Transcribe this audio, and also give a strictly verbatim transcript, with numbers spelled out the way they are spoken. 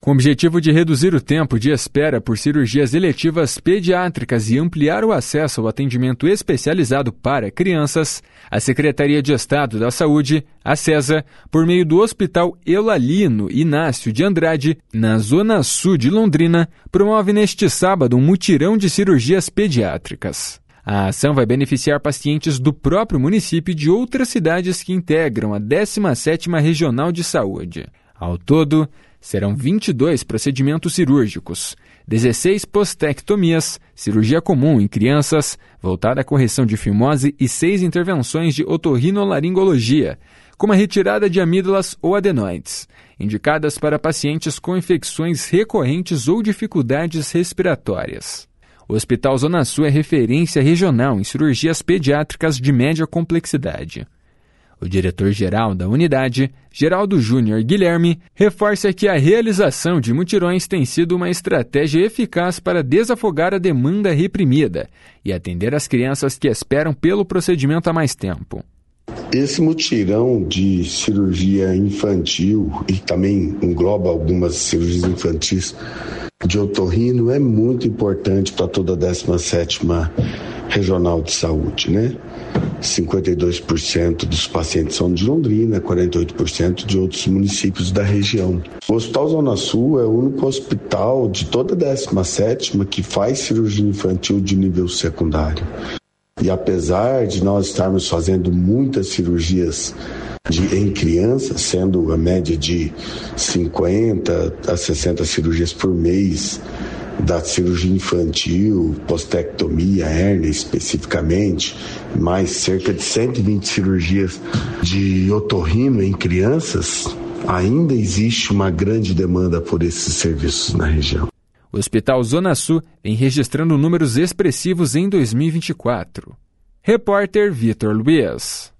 Com o objetivo de reduzir o tempo de espera por cirurgias eletivas pediátricas e ampliar o acesso ao atendimento especializado para crianças, a Secretaria de Estado da Saúde, a SESA, por meio do Hospital Eulalino Inácio de Andrade, na Zona Sul de Londrina, promove neste sábado um mutirão de cirurgias pediátricas. A ação vai beneficiar pacientes do próprio município e de outras cidades que integram a décima sétima Regional de Saúde. Ao todo, serão vinte e dois procedimentos cirúrgicos, dezesseis postectomias, cirurgia comum em crianças, voltada à correção de fimose e seis intervenções de otorrinolaringologia, como a retirada de amígdalas ou adenoides, indicadas para pacientes com infecções recorrentes ou dificuldades respiratórias. O Hospital Zona Sul é referência regional em cirurgias pediátricas de média complexidade. O diretor-geral da unidade, Geraldo Júnior Guilherme, reforça que a realização de mutirões tem sido uma estratégia eficaz para desafogar a demanda reprimida e atender as crianças que esperam pelo procedimento há mais tempo. Esse mutirão de cirurgia infantil, e também engloba algumas cirurgias infantis de otorrino, é muito importante para toda a décima sétima Regional de Saúde, né? cinquenta e dois por cento dos pacientes são de Londrina, quarenta e oito por cento de outros municípios da região. O Hospital Zona Sul é o único hospital de toda a décima sétima que faz cirurgia infantil de nível secundário. E apesar de nós estarmos fazendo muitas cirurgias de, em crianças, sendo a média de cinquenta a sessenta cirurgias por mês, da cirurgia infantil, postectomia, hérnia especificamente, mais cerca de cento e vinte cirurgias de otorrino em crianças, ainda existe uma grande demanda por esses serviços na região. O Hospital Zona Sul vem registrando números expressivos em dois mil e vinte e quatro. Repórter Vitor Luiz.